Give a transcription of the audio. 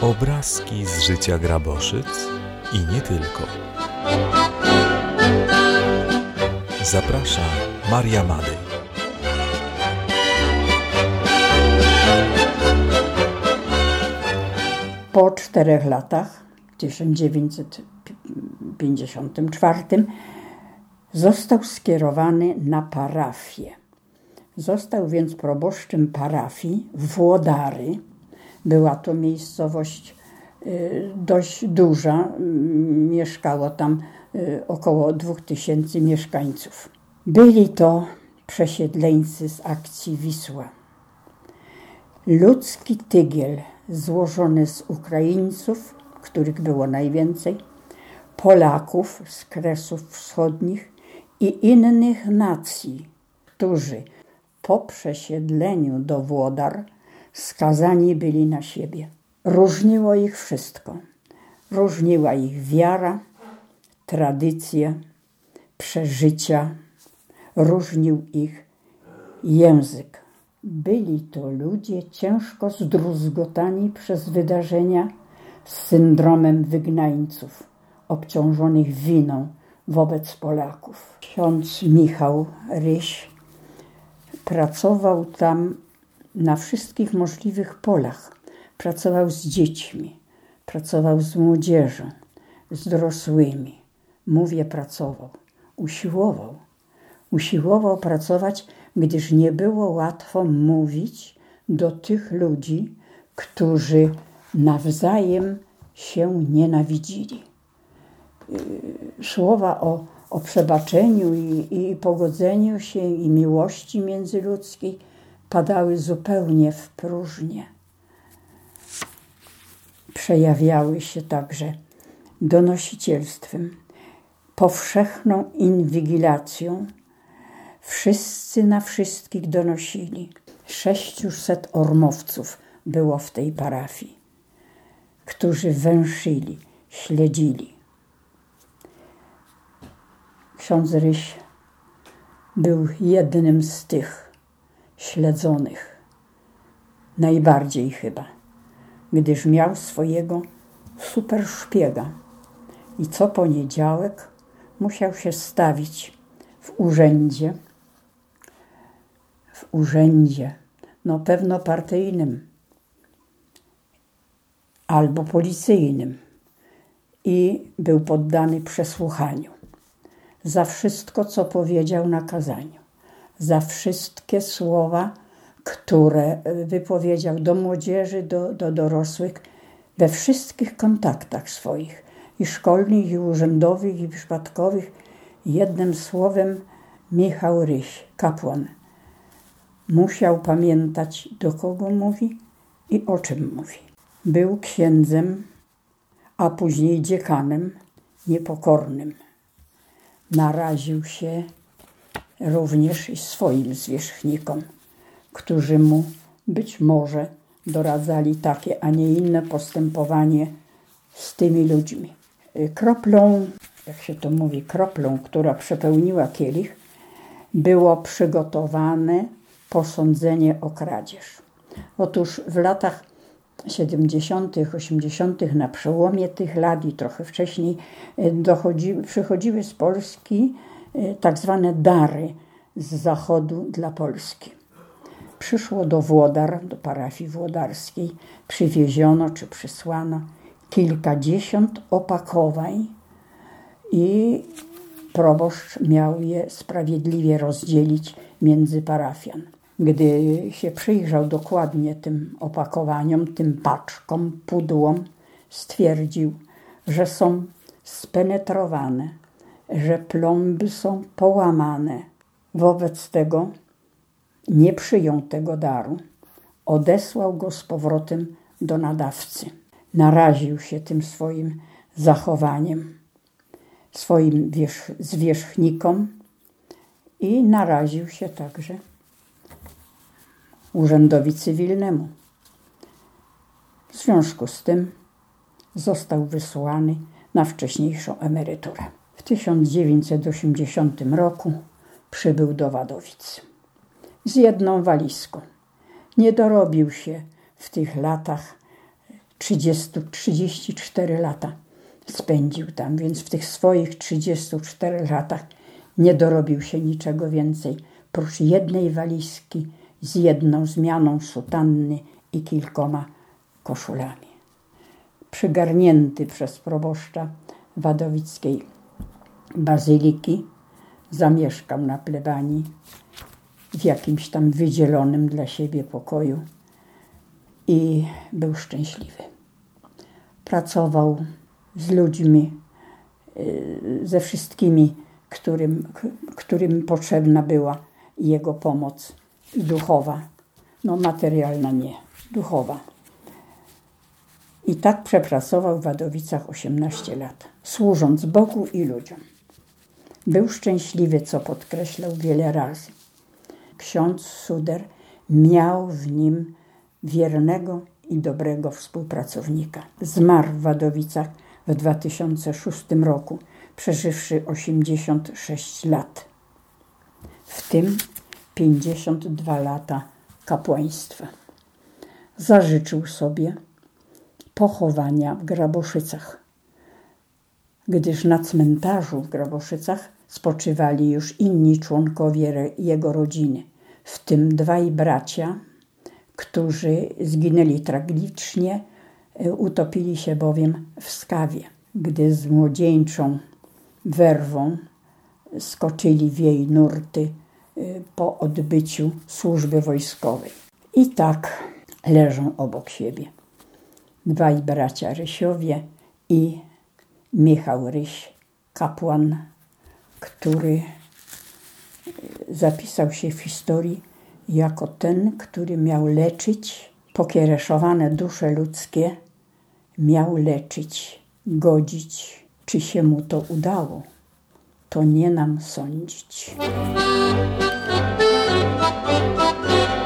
Obrazki z życia Graboszyc i nie tylko. Zaprasza Maria Madej. Po 4 latach, w 1954, został skierowany na parafię. Został więc proboszczem parafii Włodary. Była to miejscowość dość duża, mieszkało tam około 2000 mieszkańców. Byli to przesiedleńcy z akcji Wisła. Ludzki tygiel złożony z Ukraińców, których było najwięcej, Polaków z Kresów Wschodnich i innych nacji, którzy po przesiedleniu do Włodar skazani byli na siebie. Różniło ich wszystko. Różniła ich wiara, tradycje, przeżycia. Różnił ich język. Byli to ludzie ciężko zdruzgotani przez wydarzenia z syndromem wygnańców, obciążonych winą wobec Polaków. Ksiądz Michał Ryś pracował tam na wszystkich możliwych polach. Pracował z dziećmi, pracował z młodzieżą, z dorosłymi. Pracował, usiłował pracować, gdyż nie było łatwo mówić do tych ludzi, którzy nawzajem się nienawidzili. Słowa o przebaczeniu i pogodzeniu się i miłości międzyludzkiej padały zupełnie w próżnię. Przejawiały się także donosicielstwem, powszechną inwigilacją. Wszyscy na wszystkich donosili. 600 ormowców było w tej parafii, którzy węszyli, śledzili. Ksiądz Ryś był jednym z tych śledzonych. Najbardziej chyba, gdyż miał swojego superszpiega i co poniedziałek musiał się stawić w urzędzie, pewno partyjnym albo policyjnym i był poddany przesłuchaniu za wszystko, co powiedział na kazaniu, za wszystkie słowa, które wypowiedział do młodzieży, do dorosłych, we wszystkich kontaktach swoich, i szkolnych, i urzędowych, i przypadkowych. Jednym słowem Michał Ryś, kapłan, musiał pamiętać, do kogo mówi i o czym mówi. Był księdzem, a później dziekanem niepokornym. Naraził się również i swoim zwierzchnikom, którzy mu być może doradzali takie, a nie inne postępowanie z tymi ludźmi. Kroplą, która przepełniła kielich, było przygotowane posądzenie o kradzież. Otóż w latach 70., 80., na przełomie tych lat i trochę wcześniej przychodziły z Polski tak zwane dary z zachodu dla Polski. Przyszło do Włodar, do parafii włodarskiej, przywieziono czy przysłano kilkadziesiąt opakowań i proboszcz miał je sprawiedliwie rozdzielić między parafian. Gdy się przyjrzał dokładnie tym opakowaniom, tym paczkom, pudłom, stwierdził, że są spenetrowane, że plomby są połamane. Wobec tego nie przyjął tego daru. Odesłał go z powrotem do nadawcy. Naraził się tym swoim zachowaniem, swoim zwierzchnikom i naraził się także urzędowi cywilnemu. W związku z tym został wysłany na wcześniejszą emeryturę. W 1980 roku przybył do Wadowic z jedną walizką. Nie dorobił się w tych latach 34 lata spędził tam, więc w tych swoich 34 latach nie dorobił się niczego więcej, prócz jednej walizki z jedną zmianą sutanny i kilkoma koszulami. Przygarnięty przez proboszcza wadowickiej bazyliki, zamieszkał na plebanii w jakimś tam wydzielonym dla siebie pokoju i był szczęśliwy. Pracował z ludźmi, ze wszystkimi, którym potrzebna była jego pomoc duchowa. No materialna nie, duchowa. I tak przepracował w Wadowicach 18 lat, służąc Bogu i ludziom. Był szczęśliwy, co podkreślał wiele razy. Ksiądz Suder miał w nim wiernego i dobrego współpracownika. Zmarł w Wadowicach w 2006 roku, przeżywszy 86 lat. W tym 52 lata kapłaństwa. Zażyczył sobie pochowania w Graboszycach, gdyż na cmentarzu w Graboszycach spoczywali już inni członkowie jego rodziny, w tym dwaj bracia, którzy zginęli tragicznie, utopili się bowiem w Skawie, gdy z młodzieńczą werwą skoczyli w jej nurty po odbyciu służby wojskowej. I tak leżą obok siebie dwaj bracia Rysiowie i Michał Ryś, kapłan, który zapisał się w historii jako ten, który miał leczyć pokiereszowane dusze ludzkie, miał leczyć, godzić. Czy się mu to udało, to nie nam sądzić.